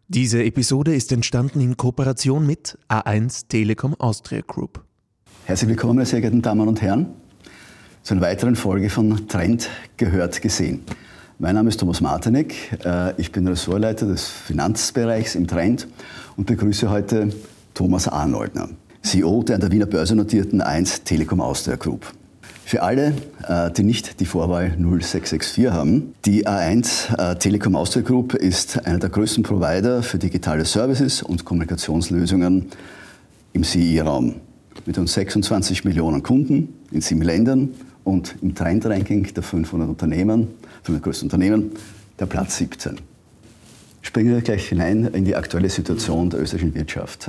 Diese Episode ist entstanden in Kooperation mit A1 Telekom Austria Group. Herzlich willkommen, meine sehr geehrten Damen und Herren, zu einer weiteren Folge von Trend gehört gesehen. Mein Name ist Thomas Martinek, ich bin Ressortleiter des Finanzbereichs im Trend und begrüße heute Thomas Arnoldner, CEO der an der Wiener Börse notierten A1 Telekom Austria Group. Für alle, die nicht die Vorwahl 0664 haben, die A1 Telekom Austria Group ist einer der größten Provider für digitale Services und Kommunikationslösungen im CEE-Raum. Mit uns 26 Millionen Kunden in 7 Ländern und im Trendranking der 500 größten Unternehmen, der Platz 17. Springen wir gleich hinein in die aktuelle Situation der österreichischen Wirtschaft.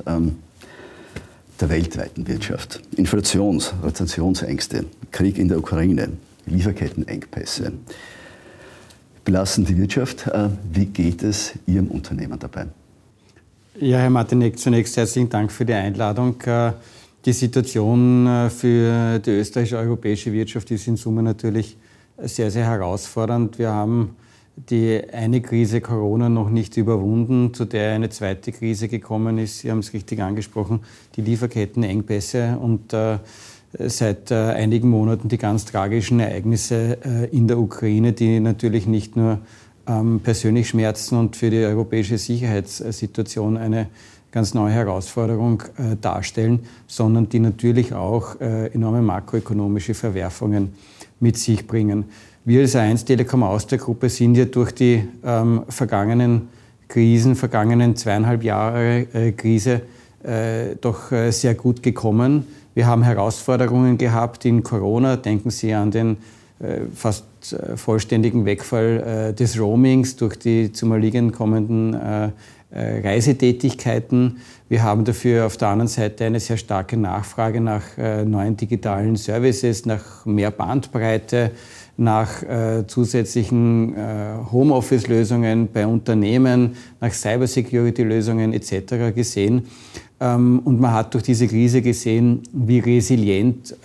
Der weltweiten Wirtschaft. Rezessionsängste, Krieg in der Ukraine, Lieferkettenengpässe belasten die Wirtschaft. Wie geht es Ihrem Unternehmen dabei? Ja, Herr Martinek, zunächst herzlichen Dank für die Einladung. Die Situation für die österreichische europäische Wirtschaft ist in Summe natürlich sehr, sehr herausfordernd. Wir haben die eine Krise Corona noch nicht überwunden, zu der eine zweite Krise gekommen ist. Sie haben es richtig angesprochen, die Lieferkettenengpässe und seit einigen Monaten die ganz tragischen Ereignisse in der Ukraine, die natürlich nicht nur persönlich schmerzen und für die europäische Sicherheitssituation eine ganz neue Herausforderung darstellen, sondern die natürlich auch enorme makroökonomische Verwerfungen mit sich bringen. Wir als A1 Telekom Austria Gruppe sind ja durch die vergangenen 2,5 Jahre Krise doch sehr gut gekommen. Wir haben Herausforderungen gehabt in Corona. Denken Sie an den fast vollständigen Wegfall des Roamings durch die zum Erliegen kommenden Reisetätigkeiten. Wir haben dafür auf der anderen Seite eine sehr starke Nachfrage nach neuen digitalen Services, nach mehr Bandbreite, nach zusätzlichen Homeoffice-Lösungen bei Unternehmen, nach Cybersecurity-Lösungen etc. gesehen. Und man hat durch diese Krise gesehen, wie resilient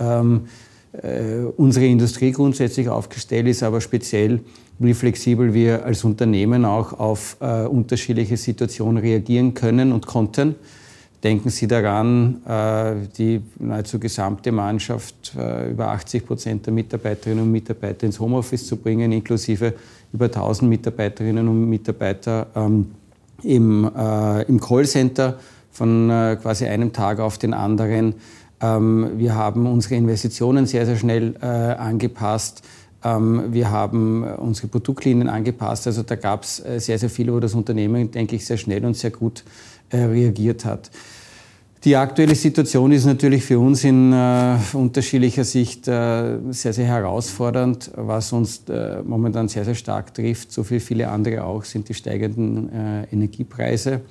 unsere Industrie grundsätzlich aufgestellt ist, aber speziell, wie flexibel wir als Unternehmen auch auf unterschiedliche Situationen reagieren können und konnten. Denken Sie daran, die nahezu gesamte Mannschaft, über 80% der Mitarbeiterinnen und Mitarbeiter ins Homeoffice zu bringen, inklusive über 1000 Mitarbeiterinnen und Mitarbeiter im Callcenter von quasi einem Tag auf den anderen. Wir haben unsere Investitionen sehr, sehr schnell angepasst. Wir haben unsere Produktlinien angepasst. Also da gab es sehr, sehr viel, wo das Unternehmen, denke ich, sehr schnell und sehr gut reagiert hat. Die aktuelle Situation ist natürlich für uns in unterschiedlicher Sicht sehr, sehr herausfordernd. Was uns momentan sehr, sehr stark trifft, so wie viele andere auch, sind die steigenden Energiepreise.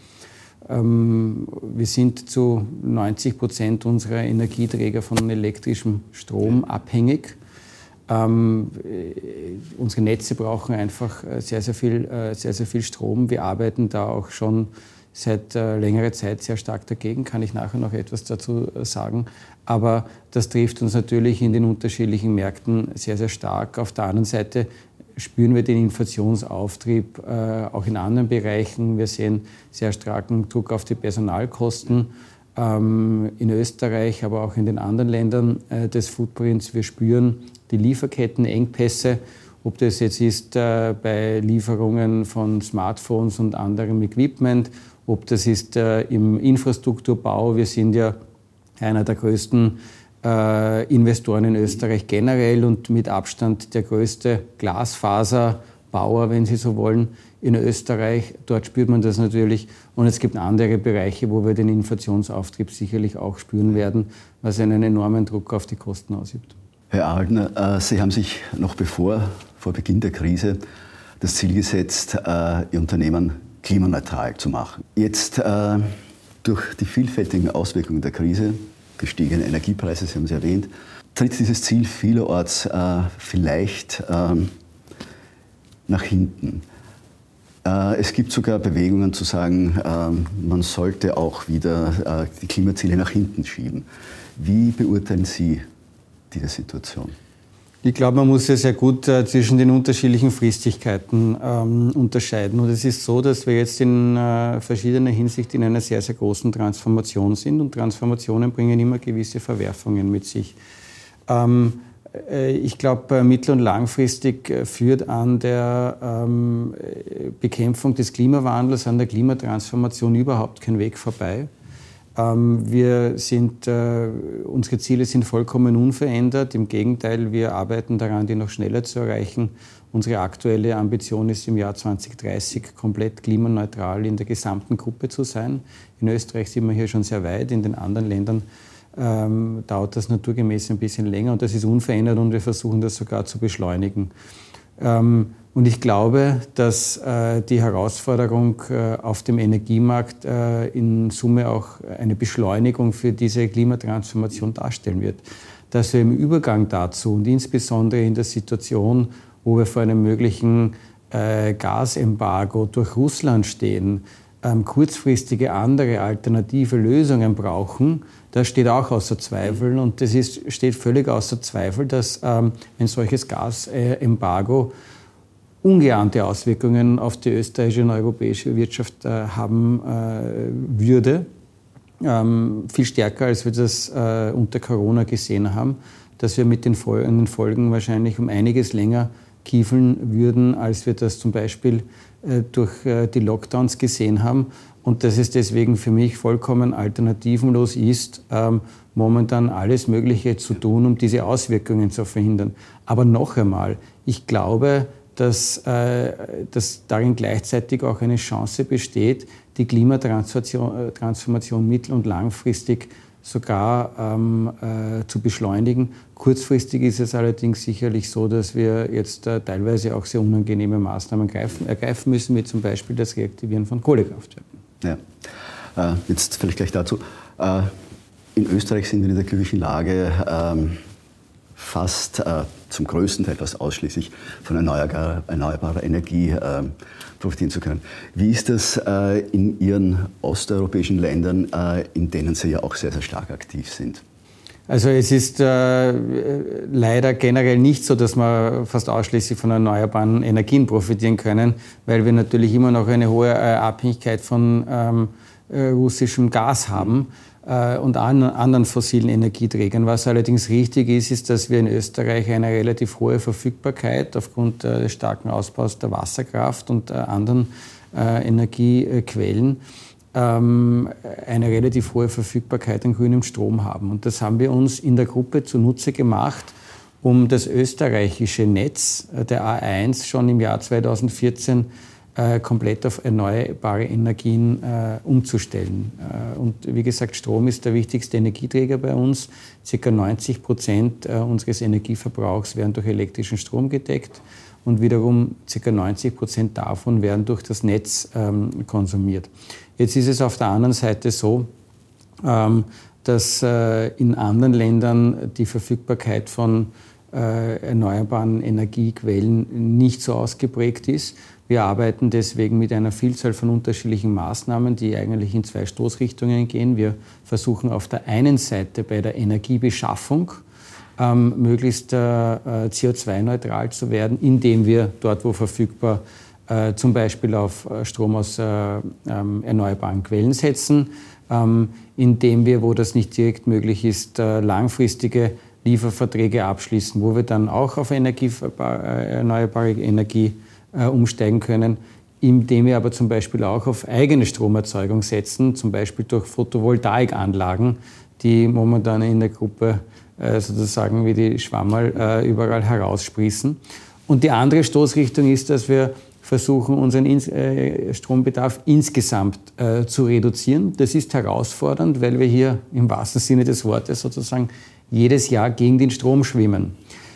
Wir sind zu 90% unserer Energieträger von elektrischem Strom abhängig. Unsere Netze brauchen einfach sehr, sehr viel Strom. Wir arbeiten da auch schon seit längerer Zeit sehr stark dagegen, kann ich nachher noch etwas dazu sagen. Aber das trifft uns natürlich in den unterschiedlichen Märkten sehr, sehr stark. Auf der anderen Seite spüren wir den Inflationsauftrieb auch in anderen Bereichen. Wir sehen sehr starken Druck auf die Personalkosten in Österreich, aber auch in den anderen Ländern des Footprints. Wir spüren die Lieferkettenengpässe, ob das jetzt ist bei Lieferungen von Smartphones und anderem Equipment, ob das ist im Infrastrukturbau. Wir sind ja einer der größten Investoren in Österreich generell und mit Abstand der größte Glasfaserbauer, wenn Sie so wollen, in Österreich. Dort spürt man das natürlich. Und es gibt andere Bereiche, wo wir den Inflationsauftrieb sicherlich auch spüren werden, was einen enormen Druck auf die Kosten ausübt. Herr Arnoldner, Sie haben sich noch vor Beginn der Krise das Ziel gesetzt, Ihr Unternehmen klimaneutral zu machen. Jetzt durch die vielfältigen Auswirkungen der Krise, gestiegene Energiepreise, Sie haben es erwähnt, tritt dieses Ziel vielerorts vielleicht nach hinten. Es gibt sogar Bewegungen zu sagen, man sollte auch wieder die Klimaziele nach hinten schieben. Wie beurteilen Sie diese Situation? Ich glaube, man muss ja sehr gut zwischen den unterschiedlichen Fristigkeiten unterscheiden. Und es ist so, dass wir jetzt in verschiedener Hinsicht in einer sehr, sehr großen Transformation sind. Und Transformationen bringen immer gewisse Verwerfungen mit sich. Ich glaube, mittel- und langfristig führt an der Bekämpfung des Klimawandels, an der Klimatransformation überhaupt kein Weg vorbei. Unsere Ziele sind vollkommen unverändert. Im Gegenteil, wir arbeiten daran, die noch schneller zu erreichen. Unsere aktuelle Ambition ist, im Jahr 2030 komplett klimaneutral in der gesamten Gruppe zu sein. In Österreich sind wir hier schon sehr weit, in den anderen Ländern dauert das naturgemäß ein bisschen länger und das ist unverändert und wir versuchen das sogar zu beschleunigen. Und ich glaube, dass die Herausforderung auf dem Energiemarkt in Summe auch eine Beschleunigung für diese Klimatransformation darstellen wird. Dass wir im Übergang dazu und insbesondere in der Situation, wo wir vor einem möglichen Gasembargo durch Russland stehen, kurzfristige andere alternative Lösungen brauchen, das steht auch außer Zweifel. Und das steht völlig außer Zweifel, dass ein solches Gasembargo ungeahnte Auswirkungen auf die österreichische und europäische Wirtschaft haben würde. Viel stärker, als wir das unter Corona gesehen haben, dass wir mit den Folgen wahrscheinlich um einiges länger kiefeln würden, als wir das zum Beispiel durch die Lockdowns gesehen haben. Und dass es deswegen für mich vollkommen alternativenlos ist, momentan alles Mögliche zu tun, um diese Auswirkungen zu verhindern. Aber noch einmal, ich glaube, dass darin gleichzeitig auch eine Chance besteht, die Klimatransformation mittel- und langfristig sogar zu beschleunigen. Kurzfristig ist es allerdings sicherlich so, dass wir jetzt teilweise auch sehr unangenehme Maßnahmen ergreifen müssen, wie zum Beispiel das Reaktivieren von Kohlekraftwerken. Ja. Jetzt vielleicht gleich dazu. In Österreich sind wir in der glücklichen Lage, fast zum größten Teil, fast ausschließlich von erneuerbarer Energie profitieren zu können. Wie ist das in Ihren osteuropäischen Ländern, in denen Sie ja auch sehr, sehr stark aktiv sind? Also es ist leider generell nicht so, dass wir fast ausschließlich von erneuerbaren Energien profitieren können, weil wir natürlich immer noch eine hohe Abhängigkeit von russischem Gas haben und anderen fossilen Energieträgern. Was allerdings richtig ist, ist, dass wir in Österreich eine relativ hohe Verfügbarkeit aufgrund des starken Ausbaus der Wasserkraft und anderen Energiequellen eine relativ hohe Verfügbarkeit an grünem Strom haben. Und das haben wir uns in der Gruppe zunutze gemacht, um das österreichische Netz der A1 schon im Jahr 2014 komplett auf erneuerbare Energien umzustellen. Und wie gesagt, Strom ist der wichtigste Energieträger bei uns. Circa 90% unseres Energieverbrauchs werden durch elektrischen Strom gedeckt und wiederum ca. 90% davon werden durch das Netz konsumiert. Jetzt ist es auf der anderen Seite so, dass in anderen Ländern die Verfügbarkeit von erneuerbaren Energiequellen nicht so ausgeprägt ist. Wir arbeiten deswegen mit einer Vielzahl von unterschiedlichen Maßnahmen, die eigentlich in zwei Stoßrichtungen gehen. Wir versuchen auf der einen Seite bei der Energiebeschaffung möglichst CO2-neutral zu werden, indem wir dort, wo verfügbar, zum Beispiel auf Strom aus erneuerbaren Quellen setzen, indem wir, wo das nicht direkt möglich ist, langfristige Lieferverträge abschließen, wo wir dann auch auf erneuerbare Energie umsteigen können, indem wir aber zum Beispiel auch auf eigene Stromerzeugung setzen, zum Beispiel durch Photovoltaikanlagen, die momentan in der Gruppe sozusagen wie die Schwammerl überall heraussprießen. Und die andere Stoßrichtung ist, dass wir versuchen, unseren Strombedarf insgesamt zu reduzieren. Das ist herausfordernd, weil wir hier im wahrsten Sinne des Wortes sozusagen jedes Jahr gegen den Strom schwimmen.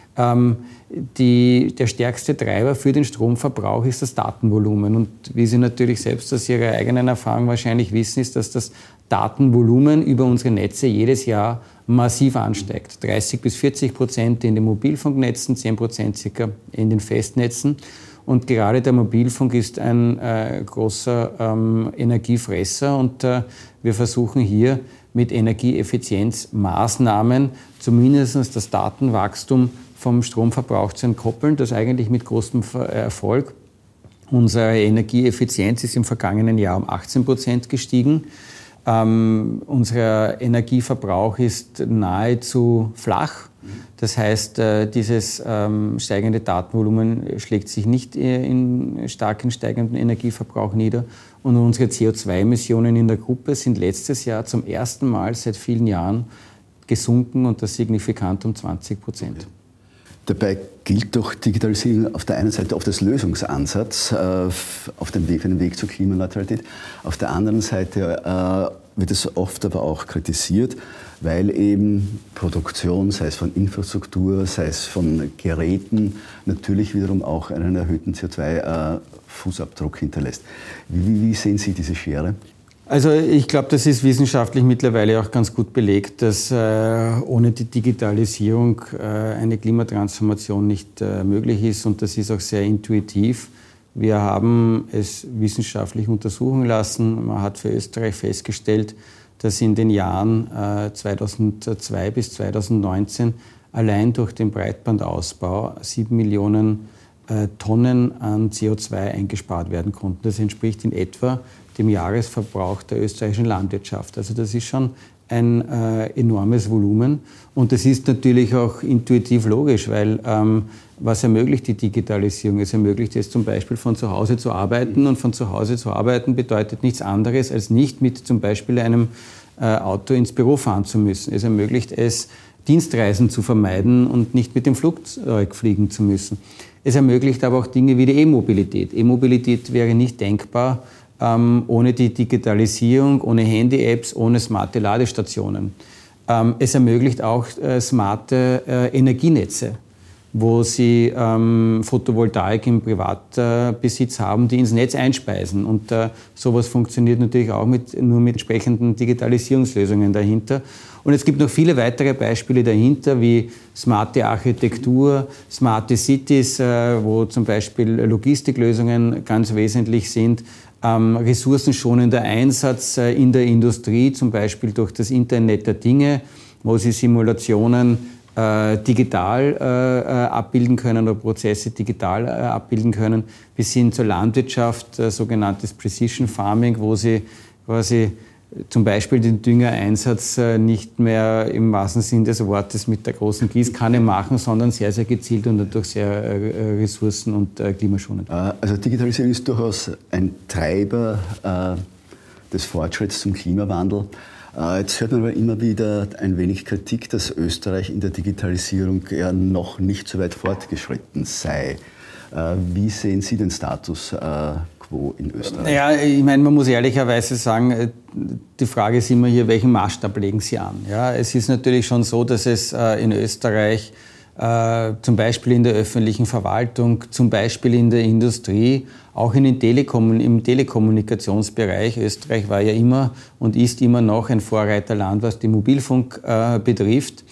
Der stärkste Treiber für den Stromverbrauch ist das Datenvolumen. Und wie Sie natürlich selbst aus Ihrer eigenen Erfahrung wahrscheinlich wissen, ist, dass das Datenvolumen über unsere Netze jedes Jahr massiv ansteigt. 30-40% in den Mobilfunknetzen, 10% circa in den Festnetzen. Und gerade der Mobilfunk ist ein großer Energiefresser und wir versuchen hier mit Energieeffizienzmaßnahmen zumindest das Datenwachstum vom Stromverbrauch zu entkoppeln, das eigentlich mit großem Erfolg. Unsere Energieeffizienz ist im vergangenen Jahr um 18% gestiegen. Unser Energieverbrauch ist nahezu flach. Das heißt, dieses steigende Datenvolumen schlägt sich nicht in starken steigenden Energieverbrauch nieder. Und unsere CO2-Emissionen in der Gruppe sind letztes Jahr zum ersten Mal seit vielen Jahren gesunken und das signifikant um 20%. Dabei gilt doch Digitalisierung auf der einen Seite oft als Lösungsansatz auf dem Weg zur Klimaneutralität. Auf der anderen Seite wird es oft aber auch kritisiert, weil eben Produktion, sei es von Infrastruktur, sei es von Geräten, natürlich wiederum auch einen erhöhten CO2-Fußabdruck hinterlässt. Wie sehen Sie diese Schere? Also ich glaube, das ist wissenschaftlich mittlerweile auch ganz gut belegt, dass ohne die Digitalisierung eine Klimatransformation nicht möglich ist und das ist auch sehr intuitiv. Wir haben es wissenschaftlich untersuchen lassen. Man hat für Österreich festgestellt, dass in den Jahren 2002 bis 2019 allein durch den Breitbandausbau 7 Millionen Tonnen an CO2 eingespart werden konnten. Das entspricht in etwa dem Jahresverbrauch der österreichischen Landwirtschaft. Also das ist schon ein enormes Volumen und das ist natürlich auch intuitiv logisch, weil was ermöglicht die Digitalisierung? Es ermöglicht es zum Beispiel von zu Hause zu arbeiten und von zu Hause zu arbeiten bedeutet nichts anderes, als nicht mit zum Beispiel einem Auto ins Büro fahren zu müssen. Es ermöglicht es, Dienstreisen zu vermeiden und nicht mit dem Flugzeug fliegen zu müssen. Es ermöglicht aber auch Dinge wie die E-Mobilität. E-Mobilität wäre nicht denkbar ohne die Digitalisierung, ohne Handy-Apps, ohne smarte Ladestationen. Es ermöglicht auch smarte Energienetze, wo Sie Photovoltaik im Privatbesitz haben, die ins Netz einspeisen. Und sowas funktioniert natürlich auch nur mit entsprechenden Digitalisierungslösungen dahinter. Und es gibt noch viele weitere Beispiele dahinter, wie smarte Architektur, smarte Cities, wo zum Beispiel Logistiklösungen ganz wesentlich sind, ressourcenschonender Einsatz in der Industrie, zum Beispiel durch das Internet der Dinge, wo Sie Simulationen digital abbilden können oder Prozesse digital abbilden können, bis hin zur Landwirtschaft, sogenanntes Precision Farming, wo Sie quasi zum Beispiel den Düngereinsatz nicht mehr im wahrsten Sinn des Wortes mit der großen Gießkanne machen, sondern sehr, sehr gezielt und dadurch sehr ressourcen- und klimaschonend. Also Digitalisierung ist durchaus ein Treiber des Fortschritts zum Klimawandel. Jetzt hört man aber immer wieder ein wenig Kritik, dass Österreich in der Digitalisierung ja noch nicht so weit fortgeschritten sei. Wie sehen Sie den Status quo in Österreich? Ja, ich meine, man muss ehrlicherweise sagen, die Frage ist immer hier, welchen Maßstab legen Sie an? Ja, es ist natürlich schon so, dass es in Österreich zum Beispiel in der öffentlichen Verwaltung, zum Beispiel in der Industrie, auch im Telekommunikationsbereich. Österreich war ja immer und ist immer noch ein Vorreiterland, was den Mobilfunk betrifft.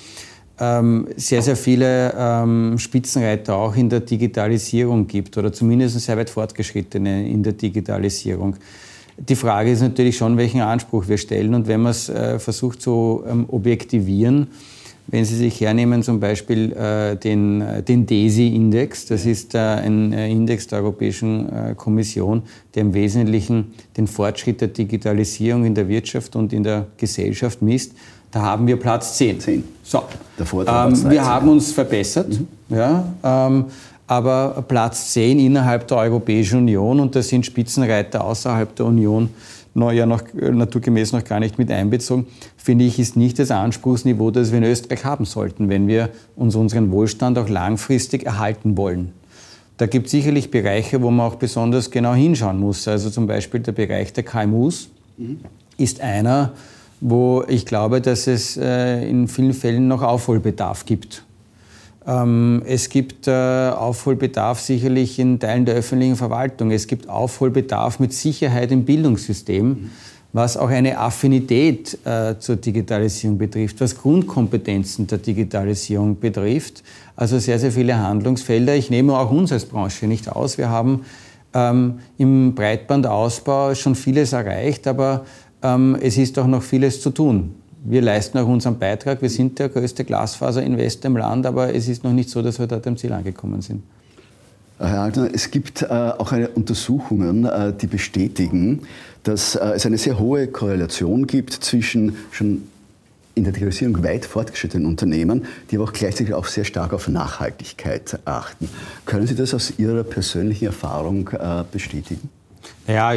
Sehr, sehr viele Spitzenreiter auch in der Digitalisierung gibt oder zumindest sehr weit fortgeschrittene in der Digitalisierung. Die Frage ist natürlich schon, welchen Anspruch wir stellen und wenn man es versucht zu objektivieren, wenn Sie sich hernehmen, zum Beispiel den DESI-Index, das ist ein Index der Europäischen Kommission, der im Wesentlichen den Fortschritt der Digitalisierung in der Wirtschaft und in der Gesellschaft misst, da haben wir Platz 10. So. Wir haben uns verbessert, ja, aber Platz 10 innerhalb der Europäischen Union und da sind Spitzenreiter außerhalb der Union naturgemäß noch gar nicht mit einbezogen, finde ich, ist nicht das Anspruchsniveau, das wir in Österreich haben sollten, wenn wir uns unseren Wohlstand auch langfristig erhalten wollen. Da gibt es sicherlich Bereiche, wo man auch besonders genau hinschauen muss. Also zum Beispiel der Bereich der KMUs ist einer, wo ich glaube, dass es in vielen Fällen noch Aufholbedarf gibt. Es gibt Aufholbedarf sicherlich in Teilen der öffentlichen Verwaltung. Es gibt Aufholbedarf mit Sicherheit im Bildungssystem, was auch eine Affinität zur Digitalisierung betrifft, was Grundkompetenzen der Digitalisierung betrifft. Also sehr, sehr viele Handlungsfelder. Ich nehme auch uns als Branche nicht aus. Wir haben im Breitbandausbau schon vieles erreicht, aber es ist auch noch vieles zu tun. wir leisten auch unseren Beitrag. Wir sind der größte Glasfaserinvestor im Land, aber es ist noch nicht so, dass wir dort am Ziel angekommen sind. Herr Altner, es gibt auch Untersuchungen, die bestätigen, dass es eine sehr hohe Korrelation gibt zwischen schon in der Digitalisierung weit fortgeschrittenen Unternehmen, die aber auch gleichzeitig auch sehr stark auf Nachhaltigkeit achten. Können Sie das aus Ihrer persönlichen Erfahrung bestätigen? Ja,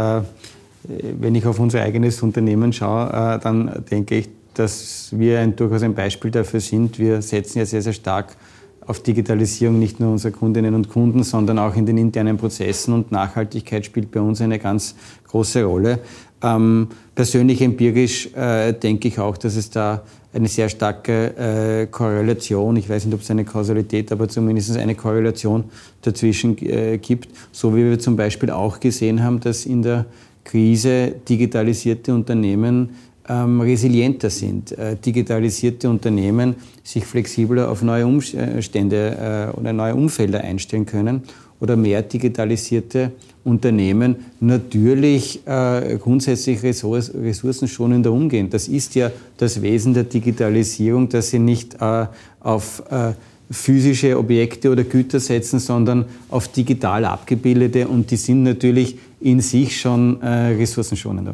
wenn ich auf unser eigenes Unternehmen schaue, dann denke ich, dass wir durchaus ein Beispiel dafür sind. Wir setzen ja sehr, sehr stark auf Digitalisierung nicht nur unserer Kundinnen und Kunden, sondern auch in den internen Prozessen, und Nachhaltigkeit spielt bei uns eine ganz große Rolle. Persönlich empirisch denke ich auch, dass es da eine sehr starke Korrelation, ich weiß nicht, ob es eine Kausalität, aber zumindest eine Korrelation dazwischen gibt, so wie wir zum Beispiel auch gesehen haben, dass in der Krise digitalisierte Unternehmen resilienter sind, digitalisierte Unternehmen sich flexibler auf neue Umstände oder neue Umfelder einstellen können, oder mehr digitalisierte Unternehmen natürlich grundsätzlich ressourcenschonender umgehen. Das ist ja das Wesen der Digitalisierung, dass sie nicht auf physische Objekte oder Güter setzen, sondern auf digital abgebildete, und die sind natürlich in sich schon ressourcenschonender.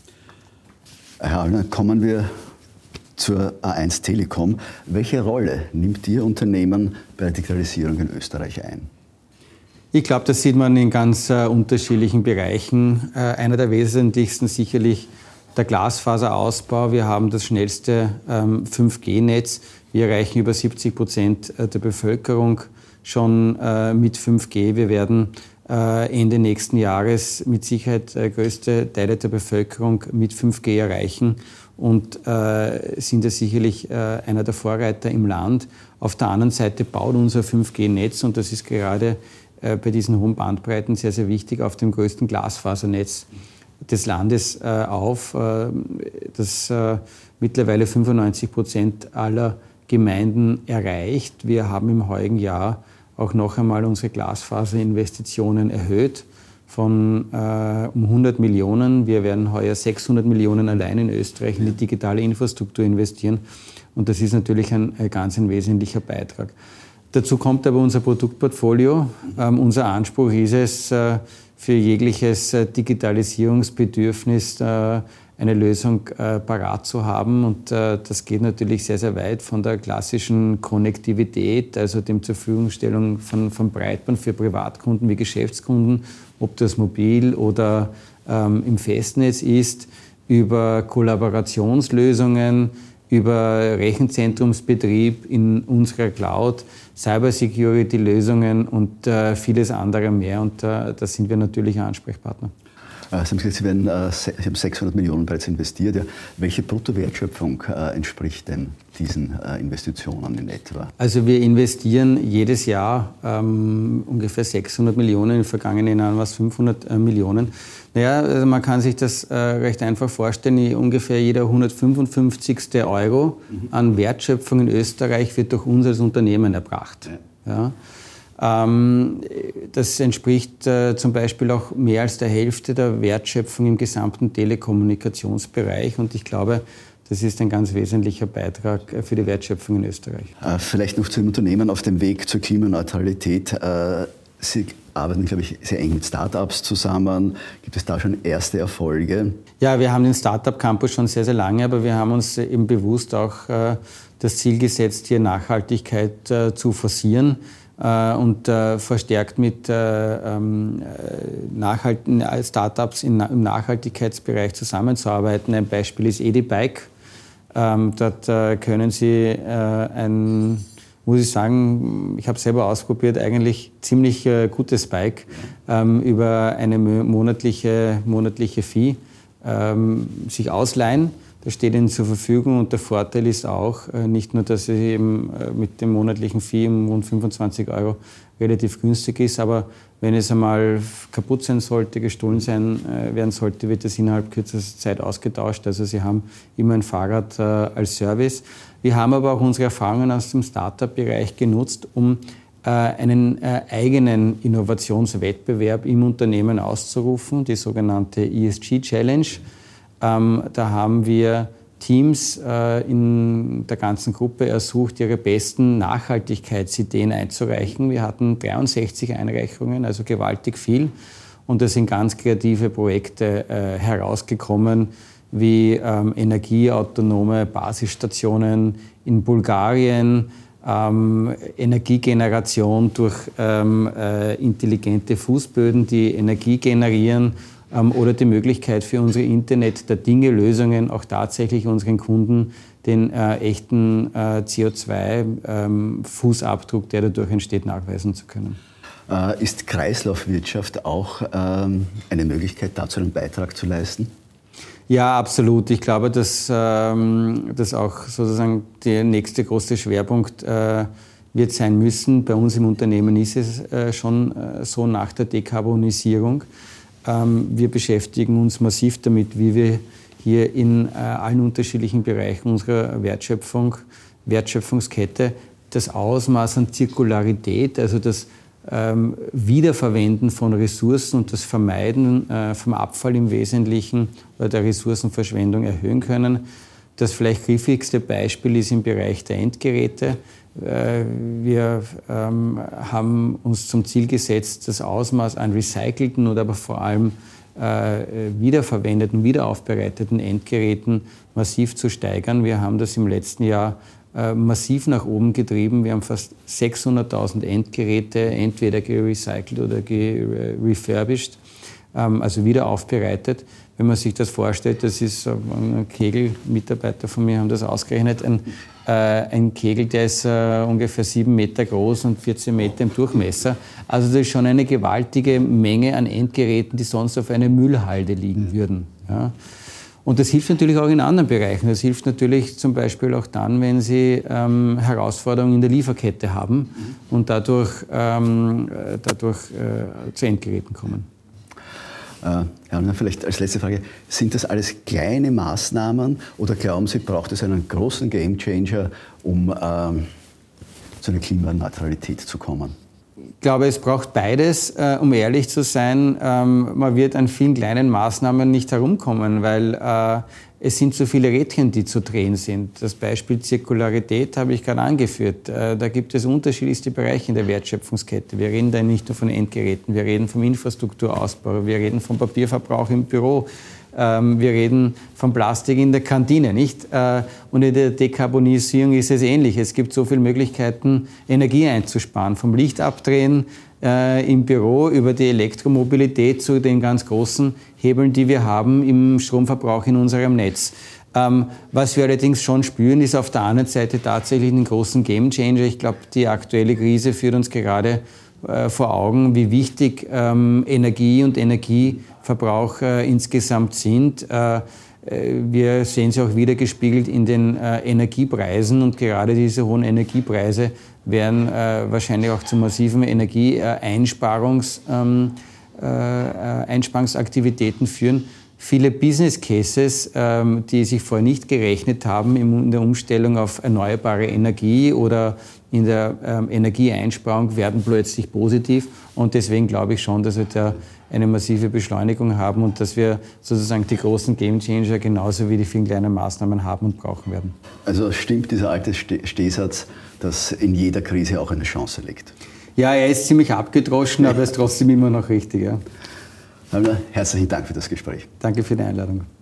Herr Altner, kommen wir zur A1 Telekom. Welche Rolle nimmt Ihr Unternehmen bei der Digitalisierung in Österreich ein? Ich glaube, das sieht man in ganz unterschiedlichen Bereichen. Einer der wesentlichsten sicherlich der Glasfaserausbau. Wir haben das schnellste 5G-Netz. Wir erreichen über 70% der Bevölkerung schon mit 5G. Wir werden Ende nächsten Jahres mit Sicherheit größte Teile der Bevölkerung mit 5G erreichen und sind ja sicherlich einer der Vorreiter im Land. Auf der anderen Seite baut unser 5G-Netz, und das ist gerade bei diesen hohen Bandbreiten sehr, sehr wichtig, auf dem größten Glasfasernetz des Landes auf, das mittlerweile 95% aller Gemeinden erreicht. Wir haben im heurigen Jahr auch noch einmal unsere Glasfaserinvestitionen erhöht von um 100 Millionen. Wir werden heuer 600 Millionen allein in Österreich in die digitale Infrastruktur investieren. Und das ist natürlich ein ganz wesentlicher Beitrag. Dazu kommt aber unser Produktportfolio. Unser Anspruch ist es, für jegliches Digitalisierungsbedürfnis eine Lösung parat zu haben. Und das geht natürlich sehr, sehr weit von der klassischen Konnektivität, also dem zur Verfügungstellung von Breitband für Privatkunden wie Geschäftskunden, ob das mobil oder im Festnetz ist, über Kollaborationslösungen, über Rechenzentrumsbetrieb in unserer Cloud, Cybersecurity-Lösungen und vieles andere mehr. Und da sind wir natürlich ein Ansprechpartner. Sie haben gesagt, Sie haben 600 Millionen bereits investiert. Ja. Welche Bruttowertschöpfung entspricht denn diesen Investitionen in etwa? Also wir investieren jedes Jahr ungefähr 600 Millionen, in den vergangenen Jahren war es 500 Millionen. Naja, also man kann sich das recht einfach vorstellen, ungefähr jeder 155. Euro an Wertschöpfung in Österreich wird durch uns als Unternehmen erbracht. Ja. Das entspricht zum Beispiel auch mehr als der Hälfte der Wertschöpfung im gesamten Telekommunikationsbereich, und ich glaube, das ist ein ganz wesentlicher Beitrag für die Wertschöpfung in Österreich. Vielleicht noch zum Unternehmen auf dem Weg zur Klimaneutralität. Sie arbeiten, glaube ich, sehr eng mit Startups zusammen. Gibt es da schon erste Erfolge? Ja, wir haben den Startup Campus schon sehr, sehr lange, aber wir haben uns eben bewusst auch das Ziel gesetzt, hier Nachhaltigkeit zu forcieren und verstärkt mit Startups im Nachhaltigkeitsbereich zusammenzuarbeiten. Ein Beispiel ist EDBike. Dort können Sie muss ich sagen, ich habe selber ausprobiert, eigentlich ziemlich gutes Bike über eine monatliche Fee sich ausleihen. Das steht Ihnen zur Verfügung, und der Vorteil ist auch nicht nur, dass es eben mit dem monatlichen Fee um rund 25 Euro relativ günstig ist, aber wenn es einmal kaputt sein sollte, gestohlen werden sollte, wird es innerhalb kürzester Zeit ausgetauscht. Also Sie haben immer ein Fahrrad als Service. Wir haben aber auch unsere Erfahrungen aus dem Startup-Bereich genutzt, um einen eigenen Innovationswettbewerb im Unternehmen auszurufen, die sogenannte ESG Challenge. Da haben wir Teams in der ganzen Gruppe ersucht, ihre besten Nachhaltigkeitsideen einzureichen. Wir hatten 63 Einreichungen, also gewaltig viel. Und da sind ganz kreative Projekte herausgekommen, wie energieautonome Basisstationen in Bulgarien, Energiegeneration durch intelligente Fußböden, die Energie generieren, oder die Möglichkeit für unsere Internet der Dinge-Lösungen auch tatsächlich unseren Kunden den echten CO2-Fußabdruck, der dadurch entsteht, nachweisen zu können. Ist Kreislaufwirtschaft auch eine Möglichkeit, dazu einen Beitrag zu leisten? Ja, absolut. Ich glaube, dass das auch sozusagen der nächste große Schwerpunkt wird sein müssen. Bei uns im Unternehmen ist es schon so nach der Dekarbonisierung. Wir beschäftigen uns massiv damit, wie wir hier in allen unterschiedlichen Bereichen unserer Wertschöpfungskette das Ausmaß an Zirkularität, also das Wiederverwenden von Ressourcen und das Vermeiden vom Abfall im Wesentlichen oder der Ressourcenverschwendung erhöhen können. Das vielleicht griffigste Beispiel ist im Bereich der Endgeräte. Wir haben uns zum Ziel gesetzt, das Ausmaß an recycelten oder aber vor allem wiederverwendeten, wiederaufbereiteten Endgeräten massiv zu steigern. Wir haben das im letzten Jahr massiv nach oben getrieben. Wir haben fast 600.000 Endgeräte entweder gerecycelt oder gerefurbished, also wieder aufbereitet. Wenn man sich das vorstellt, das ist ein Kegel, Mitarbeiter von mir haben das ausgerechnet, ein Kegel, der ist ungefähr 7 Meter groß und 14 Meter im Durchmesser. Also das ist schon eine gewaltige Menge an Endgeräten, die sonst auf einer Müllhalde liegen würden. Ja. Und das hilft natürlich auch in anderen Bereichen. Das hilft natürlich zum Beispiel auch dann, wenn Sie Herausforderungen in der Lieferkette haben und dadurch zu Endgeräten kommen. Ja, vielleicht als letzte Frage, sind das alles kleine Maßnahmen oder glauben Sie, braucht es einen großen Gamechanger, um zu einer Klimaneutralität zu kommen? Ich glaube, es braucht beides, um ehrlich zu sein. Man wird an vielen kleinen Maßnahmen nicht herumkommen, weil es sind so viele Rädchen, die zu drehen sind. Das Beispiel Zirkularität habe ich gerade angeführt. Da gibt es unterschiedlichste Bereiche in der Wertschöpfungskette. Wir reden da nicht nur von Endgeräten, wir reden vom Infrastrukturausbau, wir reden vom Papierverbrauch im Büro, wir reden vom Plastik in der Kantine, nicht? Und in der Dekarbonisierung ist es ähnlich. Es gibt so viele Möglichkeiten, Energie einzusparen, vom Licht abdrehen im Büro über die Elektromobilität zu den ganz großen Hebeln, die wir haben im Stromverbrauch in unserem Netz. Was wir allerdings schon spüren, ist auf der anderen Seite tatsächlich einen großen Gamechanger. Ich glaube, die aktuelle Krise führt uns gerade vor Augen, wie wichtig Energie und Energieverbrauch insgesamt sind. Wir sehen sie auch wiedergespiegelt in den Energiepreisen und gerade diese hohen Energiepreise werden wahrscheinlich auch zu massiven Einsparungsaktivitäten führen. Viele Business Cases, die sich vorher nicht gerechnet haben in der Umstellung auf erneuerbare Energie oder in der Energieeinsparung, werden plötzlich positiv. Und deswegen glaube ich schon, dass wir da eine massive Beschleunigung haben und dass wir sozusagen die großen Gamechanger genauso wie die vielen kleinen Maßnahmen haben und brauchen werden. Also stimmt dieser alte Stehsatz, dass in jeder Krise auch eine Chance liegt? Ja, er ist ziemlich abgedroschen, aber er ist trotzdem immer noch richtig. Ja. Herzlichen Dank für das Gespräch. Danke für die Einladung.